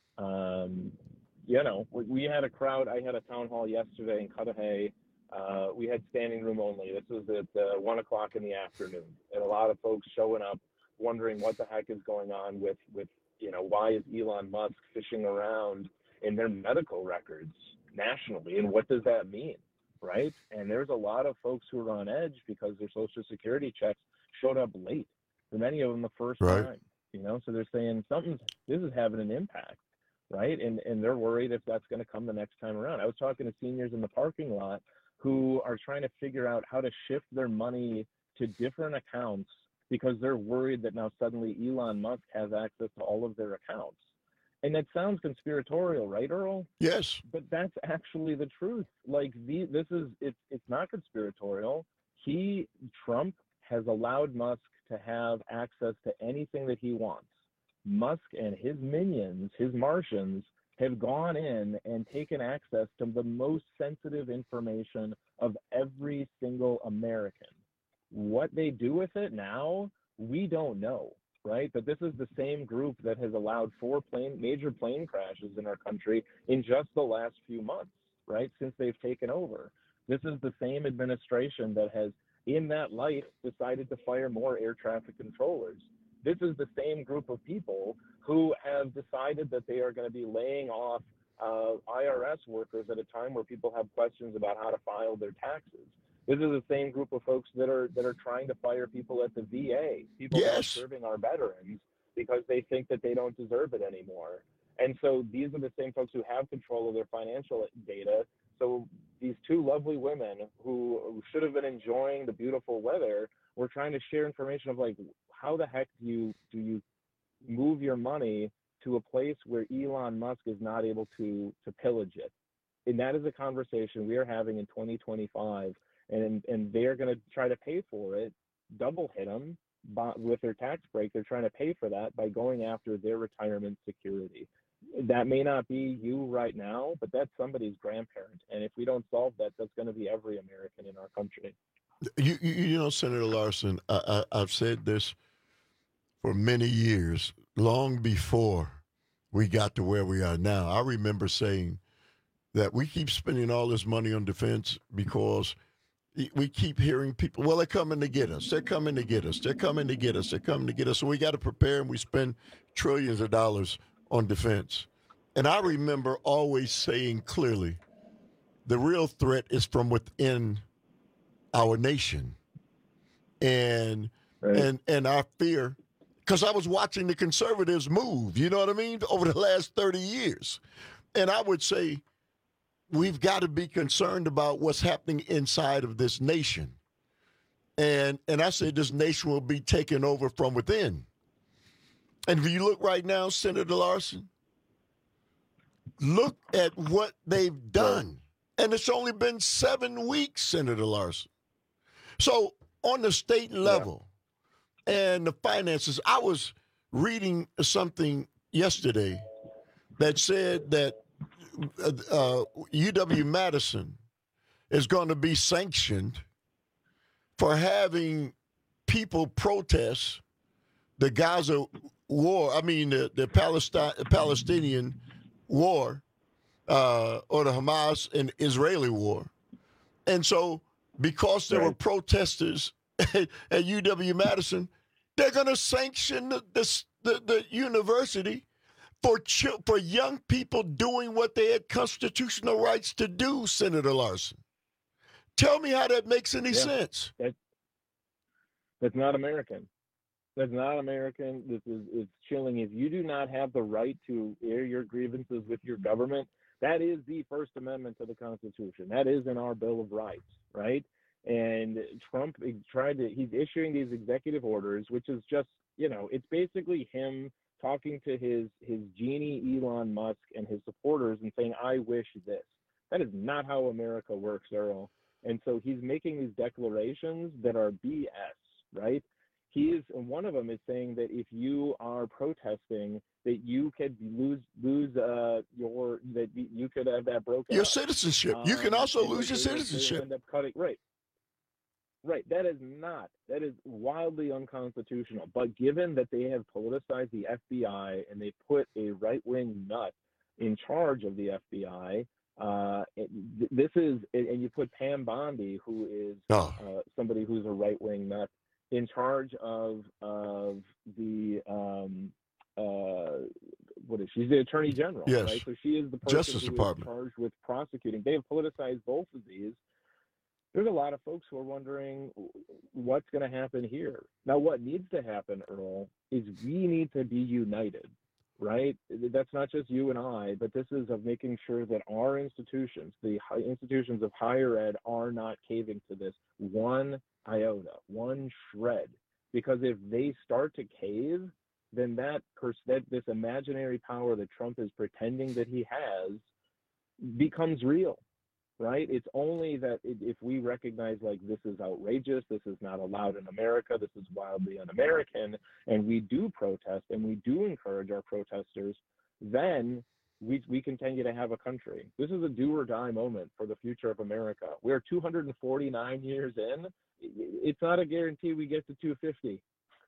We had a crowd. I had a town hall yesterday in Cudahy. We had standing room only. This was at 1 o'clock in the afternoon. And a lot of folks showing up wondering what the heck is going on with why is Elon Musk fishing around in their medical records nationally? And what does that mean? Right? And there's a lot of folks who are on edge because their Social Security checks showed up late. For many of them, the first time. So they're saying this is having an impact, right? And they're worried if that's going to come the next time around. I was talking to seniors in the parking lot who are trying to figure out how to shift their money to different accounts because they're worried that now suddenly Elon Musk has access to all of their accounts. And that sounds conspiratorial, right, Earl? Yes. But that's actually the truth. Like it's not conspiratorial. Trump has allowed Musk to have access to anything that he wants. Musk and his minions, his Martians, have gone in and taken access to the most sensitive information of every single American. What they do with it now, we don't know. Right, but this is the same group that has allowed 4 major plane crashes in our country in just the last few months, right, since they've taken over. This is the same administration that has, in that light, decided to fire more air traffic controllers. This is the same group of people who have decided that they are going to be laying off IRS workers at a time where people have questions about how to file their taxes. This is the same group of folks that are trying to fire people at the VA, people who are serving our veterans because they think that they don't deserve it anymore. And so these are the same folks who have control of their financial data. So these 2 lovely women who should have been enjoying the beautiful weather were trying to share information of like, how the heck do you move your money to a place where Elon Musk is not able to pillage it? And that is a conversation we are having in 2025. And they're going to try to pay for it, double hit them with their tax break. They're trying to pay for that by going after their retirement security. That may not be you right now, but that's somebody's grandparent. And if we don't solve that, that's going to be every American in our country. Senator Larson, I've said this for many years, long before we got to where we are now. I remember saying that we keep spending all this money on defense because we keep hearing people, well, they're coming to get us. They're coming to get us. They're coming to get us. They're coming to get us. So we got to prepare, and we spend trillions of dollars on defense. And I remember always saying clearly, the real threat is from within our nation. And our fear, because I was watching the conservatives move, you know what I mean, over the last 30 years. And I would say, we've got to be concerned about what's happening inside of this nation. And I say this nation will be taken over from within. And if you look right now, Senator Larson, look at what they've done. And it's only been 7 weeks, Senator Larson. So on the state level and the finances, I was reading something yesterday that said that UW-Madison is going to be sanctioned for having people protest the Gaza war, the Palestinian war, or the Hamas and Israeli war. And so because there were protesters at UW-Madison, they're going to sanction the university for young people doing what they had constitutional rights to do, Senator Larson. Tell me how that makes any sense. That's not American. That's not American. It's chilling. If you do not have the right to air your grievances with your government, that is the First Amendment to the Constitution. That is in our Bill of Rights, right? And Trump he's issuing these executive orders, which is just, it's basically him talking to his genie Elon Musk and his supporters and saying, I wish this. That is not how America works, Earl. And so he's making these declarations that are BS, right? One of them is saying that if you are protesting, that you could you could have that broken. Your citizenship. You can also lose your citizenship. End up cutting, right. That is wildly unconstitutional. But given that they have politicized the FBI and they put a right-wing nut in charge of the FBI, and you put Pam Bondi, who is somebody who's a right-wing nut, in charge of the she's the Attorney General, right? So she is the person Justice who Department. is charged with prosecuting. They have politicized both of these. There's a lot of folks who are wondering what's going to happen here. Now, what needs to happen, Earl, is we need to be united, right? That's not just you and I, but this is of making sure that our institutions, the institutions of higher ed, are not caving to this one iota, one shred. Because if they start to cave, then this imaginary power that Trump is pretending that he has becomes real, right? It's only that if we recognize, like, this is outrageous, this is not allowed in America, this is wildly un-American, and we do protest and we do encourage our protesters, then we continue to have a country. This is a do or die moment for the future of America. We're 249 years in. It's not a guarantee we get to 250.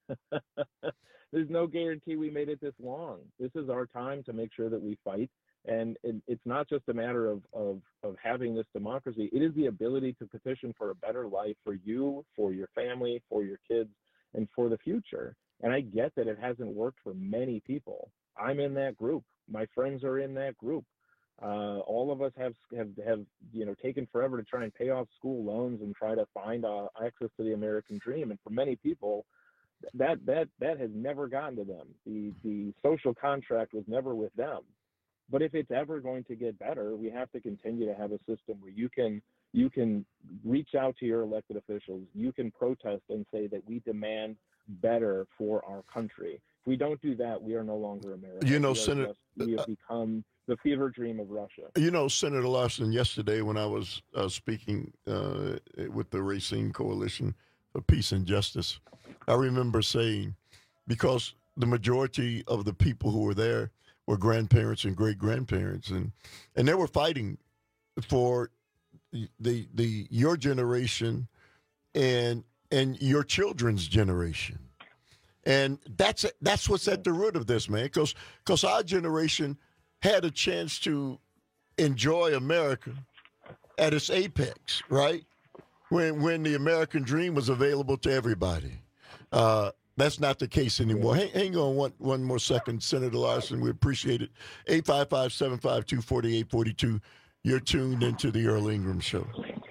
There's no guarantee we made it this long. This is our time to make sure that we fight. And it's not just a matter of having this democracy. It is the ability to petition for a better life for you, for your family, for your kids, and for the future. And I get that it hasn't worked for many people. I'm in that group. My friends are in that group. All of us have taken forever to try and pay off school loans and try to find access to the American dream. And for many people, that has never gotten to them. The social contract was never with them. But if it's ever going to get better, we have to continue to have a system where you can reach out to your elected officials. You can protest and say that we demand better for our country. If we don't do that, we are no longer America. Senator, we have become the fever dream of Russia. Senator Larson, yesterday when I was speaking with the Racine Coalition for Peace and Justice, I remember saying, because the majority of the people who were there were grandparents and great-grandparents, and they were fighting for your generation and your children's generation. And that's what's at the root of this, man, because our generation had a chance to enjoy America at its apex, right? When the American dream was available to everybody. That's not the case anymore. Hang on one more second, Senator Larson. We appreciate it. 855-752-4842. You're tuned into the Earl Ingram Show.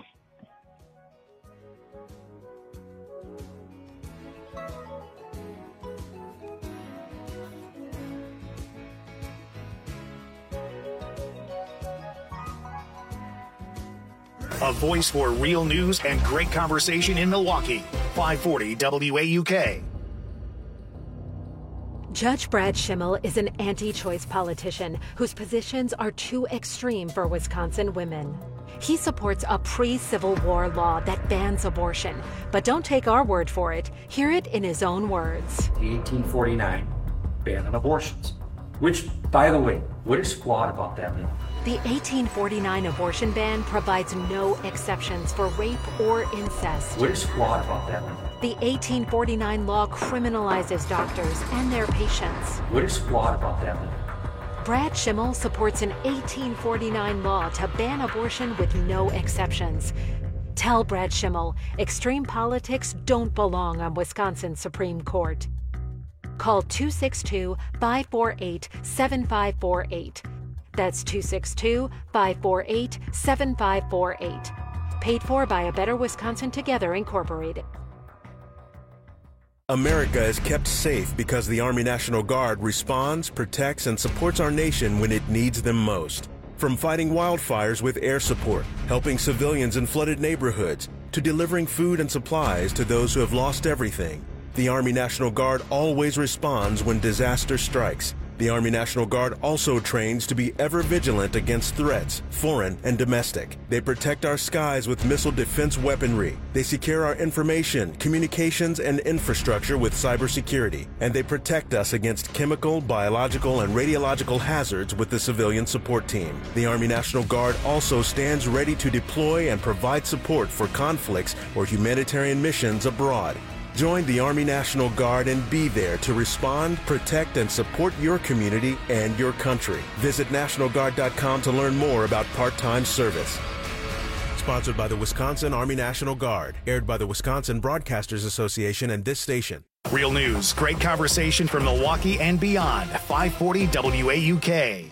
A voice for real news and great conversation in Milwaukee. 540 WAUK. Judge Brad Schimmel is an anti-choice politician whose positions are too extreme for Wisconsin women. He supports a pre-Civil War law that bans abortion, but don't take our word for it. Hear it in his own words. The 1849 ban on abortions, which, by the way, what is flawed about that law? The 1849 abortion ban provides no exceptions for rape or incest. What is flawed about that law? The 1849 law criminalizes doctors and their patients. What is flawed about that law? Brad Schimmel supports an 1849 law to ban abortion with no exceptions. Tell Brad Schimmel extreme politics don't belong on Wisconsin's Supreme Court. Call 262-548-7548. That's 262-548-7548. Paid for by A Better Wisconsin Together, Incorporated. America is kept safe because the Army National Guard responds, protects, and supports our nation when it needs them most. From fighting wildfires with air support, helping civilians in flooded neighborhoods, to delivering food and supplies to those who have lost everything, the Army National Guard always responds when disaster strikes. The Army National Guard also trains to be ever vigilant against threats, foreign and domestic. They protect our skies with missile defense weaponry. They secure our information, communications, and infrastructure with cybersecurity. And they protect us against chemical, biological, and radiological hazards with the civilian support team. The Army National Guard also stands ready to deploy and provide support for conflicts or humanitarian missions abroad. Join the Army National Guard and be there to respond, protect, and support your community and your country. Visit NationalGuard.com to learn more about part-time service. Sponsored by the Wisconsin Army National Guard. Aired by the Wisconsin Broadcasters Association and this station. Real news, great conversation from Milwaukee and beyond. 540 WAUK.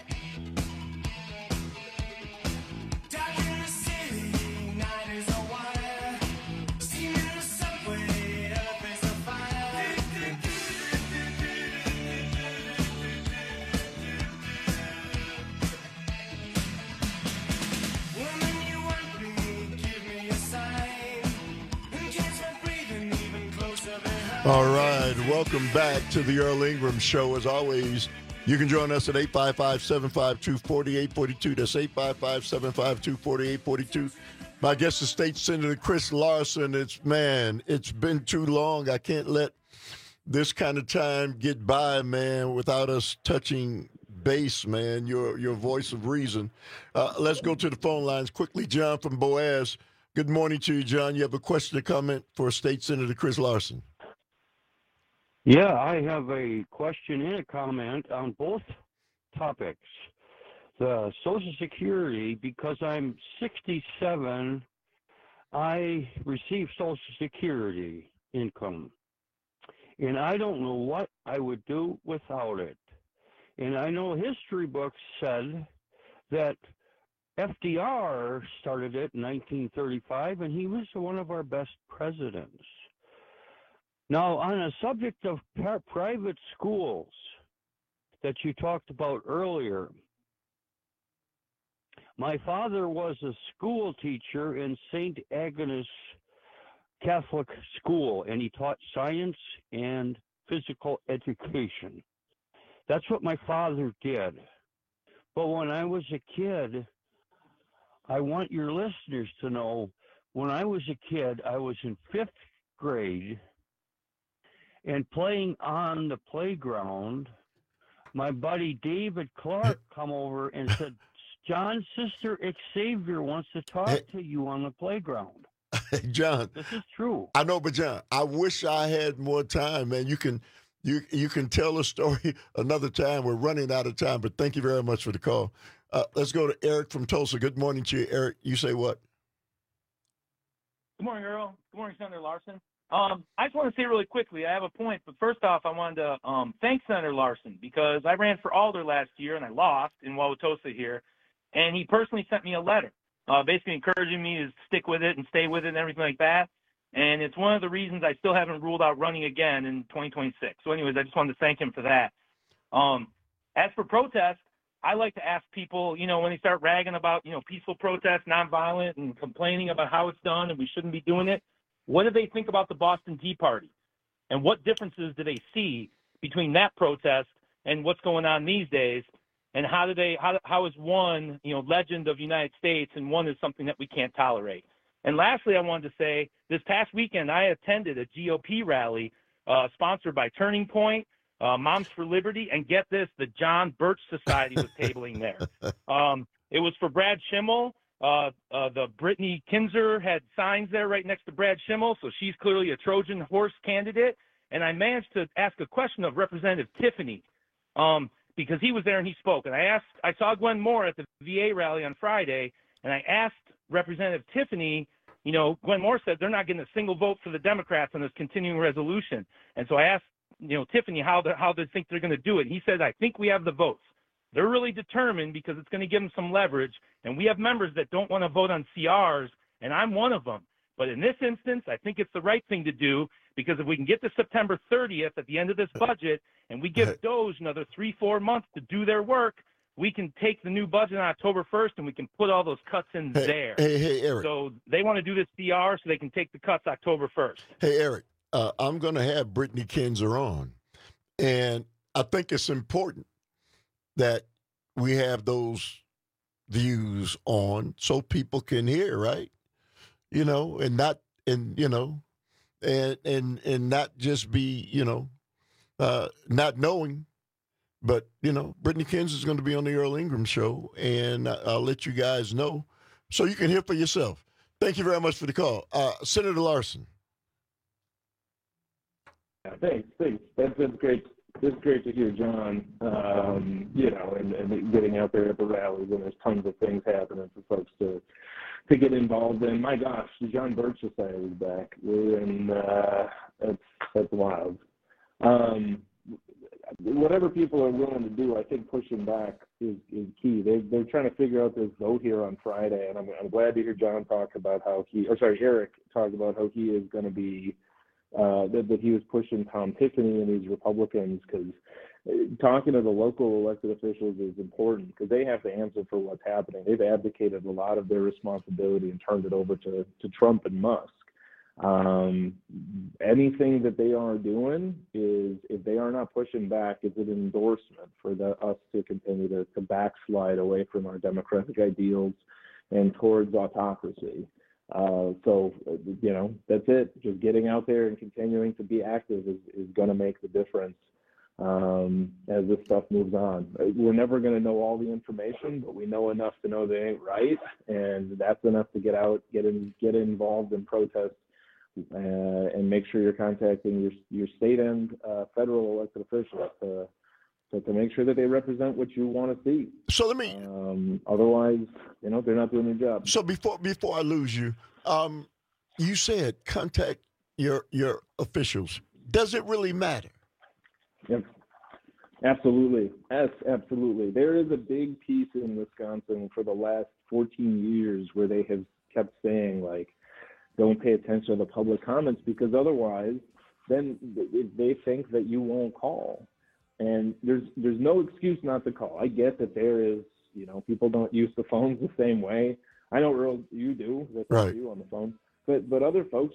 All right, welcome back to the Earl Ingram Show. As always, you can join us at 855-752-4842. That's 855-752-4842. My guest is State Senator Chris Larson. It's been too long. I can't let this kind of time get by, man, without us touching base, man, your voice of reason. Let's go to the phone lines quickly. John from Boaz. Good morning to you, John. You have a question or comment for State Senator Chris Larson? Yeah, I have a question and a comment on both topics. The Social Security, because I'm 67, I receive Social Security income. And I don't know what I would do without it. And I know history books said that FDR started it in 1935, and he was one of our best presidents. Now, on a subject of private schools that you talked about earlier, my father was a school teacher in St. Agnes Catholic School, and he taught science and physical education. That's what my father did. But when I was a kid, I want your listeners to know, when I was a kid, I was in 5th grade, and playing on the playground, my buddy David Clark come over and said, John, Sister Xavier wants to talk to you on the playground. John, this is true. I know, but John, I wish I had more time, man. You can tell a story another time. We're running out of time, but thank you very much for the call. Let's go to Eric from Tulsa. Good morning to you, Eric. You say what? Good morning, Earl. Good morning, Senator Larson. I just want to say really quickly, I have a point, but first off, I wanted to thank Senator Larson because I ran for Alder last year and I lost in Wauwatosa here, and he personally sent me a letter basically encouraging me to stick with it and stay with it and everything like that, and it's one of the reasons I still haven't ruled out running again in 2026. So anyways, I just wanted to thank him for that. As for protest, I like to ask people, when they start ragging about, peaceful protest, nonviolent, and complaining about how it's done and we shouldn't be doing it, what do they think about the Boston Tea Party? And what differences do they see between that protest and what's going on these days, and how is one, legend of the United States, and one is something that we can't tolerate. And lastly, I wanted to say, this past weekend I attended a GOP rally sponsored by Turning Point, Moms for Liberty, and get this, the John Birch Society was tabling there. It was for Brad Schimmel. The Brittany Kinzer had signs there right next to Brad Schimmel, so she's clearly a Trojan horse candidate. And I managed to ask a question of Representative Tiffany, because he was there and he spoke. And I saw Gwen Moore at the VA rally on Friday, and I asked Representative Tiffany, Gwen Moore said they're not getting a single vote for the Democrats on this continuing resolution. And so I asked, Tiffany how they think they're going to do it. He said, I think we have the votes. They're really determined because it's going to give them some leverage. And we have members that don't want to vote on CRs, and I'm one of them. But in this instance, I think it's the right thing to do, because if we can get to September 30th at the end of this budget and we give DOJ another 3-4 months to do their work, we can take the new budget on October 1st and we can put all those cuts in there. Hey, Eric. So they want to do this CR so they can take the cuts October 1st. Hey, Eric, I'm going to have Brittany Kinzer on. And I think it's important that we have those views on so people can hear, right? And not just be, not knowing. But, Brittany Kinzer is going to be on the Earl Ingram show, and I'll let you guys know so you can hear for yourself. Thank you very much for the call. Senator Larson. Thanks. That's great. It's great to hear John, and getting out there at the rallies, and there's tons of things happening for folks to get involved in. My gosh, the John Birch Society is back, and that's wild. Whatever people are willing to do, I think pushing back is key. They're trying to figure out this vote here on Friday, and I'm glad to hear John talk about Eric talk about how he is going to be, that he was pushing Tom Tiffany and these Republicans, because talking to the local elected officials is important, because they have to answer for what's happening. They've abdicated a lot of their responsibility and turned it over to Trump and Musk. Anything that they are doing is, if they are not pushing back, is an endorsement for us to continue to backslide away from our democratic ideals and towards autocracy. So that's it. Just getting out there and continuing to be active is going to make the difference as this stuff moves on. We're never going to know all the information, but we know enough to know they ain't right, and that's enough to get out, get involved in protests, and make sure you're contacting your state and federal elected officials to make sure that they represent what you want to see. So let me. Otherwise, they're not doing their job. So before I lose you, you said contact your officials. Does it really matter? Yep. Absolutely. Yes, absolutely. There is a big piece in Wisconsin for the last 14 years where they have kept saying, like, don't pay attention to the public comments, because otherwise then they think that you won't call. And there's no excuse not to call. I get that there is, people don't use the phones the same way. I know, Earl, you do. That's right. You on the phone. But other isn't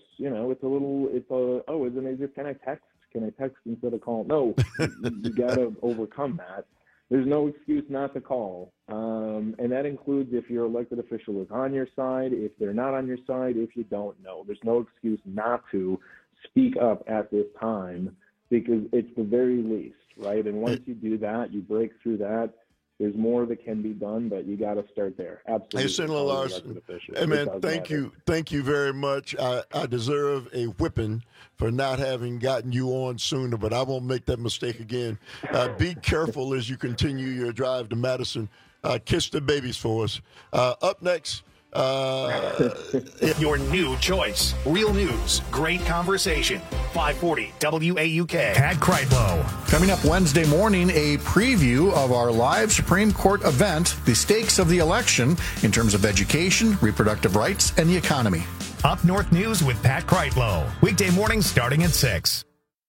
it easier? Can I text? Can I text instead of call? No, you got to overcome that. There's no excuse not to call. And that includes if your elected official is on your side, if they're not on your side, if you don't know. There's no excuse not to speak up at this time, because it's the very least, right? And once you do that, you break through that, there's more that can be done, but you got to start there. Absolutely. Hey, Senator Larson. Hey, man, thank you very much. I deserve a whipping for not having gotten you on sooner, but I won't make that mistake again. Be careful as you continue your drive to Madison. Kiss the babies for us. Up next. Your new choice. Real news. Great conversation. 540 WAUK. Pat Kreitlow. Coming up Wednesday morning, a preview of our live Supreme Court event, the stakes of the election in terms of education, reproductive rights, and the economy. Up North News with Pat Kreitlow. Weekday mornings starting at 6.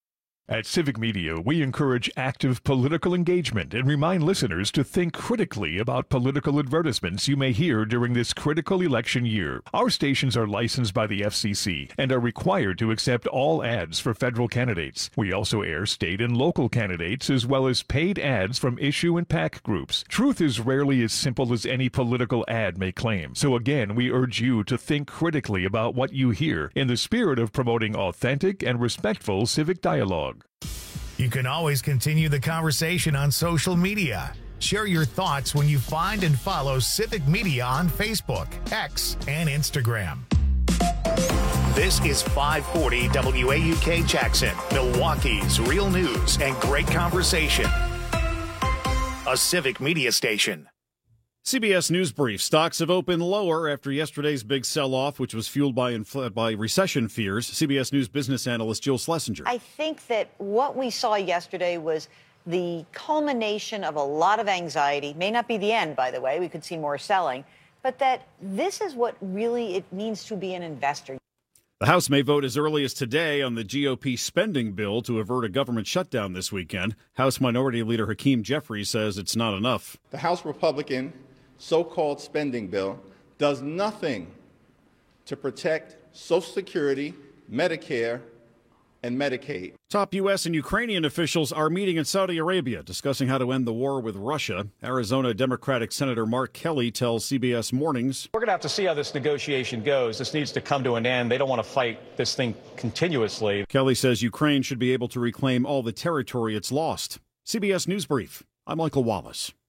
At Civic Media, we encourage active political engagement and remind listeners to think critically about political advertisements you may hear during this critical election year. Our stations are licensed by the FCC and are required to accept all ads for federal candidates. We also air state and local candidates as well as paid ads from issue and PAC groups. Truth is rarely as simple as any political ad may claim. So again, we urge you to think critically about what you hear in the spirit of promoting authentic and respectful civic dialogue. You can always continue the conversation on social media. Share your thoughts when you find and follow Civic Media on Facebook, X, and Instagram. This is 540 WAUK Jackson, Milwaukee's real news and great conversation. A Civic Media station. CBS News Brief. Stocks have opened lower after yesterday's big sell-off, which was fueled by recession fears. CBS News business analyst Jill Schlesinger. I think that what we saw yesterday was the culmination of a lot of anxiety. May not be the end, by the way. We could see more selling. But that this is what really it means to be an investor. The House may vote as early as today on the GOP spending bill to avert a government shutdown this weekend. House Minority Leader Hakeem Jeffries says it's not enough. The House Republican so-called spending bill does nothing to protect Social Security, Medicare, and Medicaid. Top U.S. and Ukrainian officials are meeting in Saudi Arabia, discussing how to end the war with Russia. Arizona Democratic Senator Mark Kelly tells CBS Mornings, "We're going to have to see how this negotiation goes. This needs to come to an end. They don't want to fight this thing continuously." Kelly says Ukraine should be able to reclaim all the territory it's lost. CBS News Brief. I'm Michael Wallace.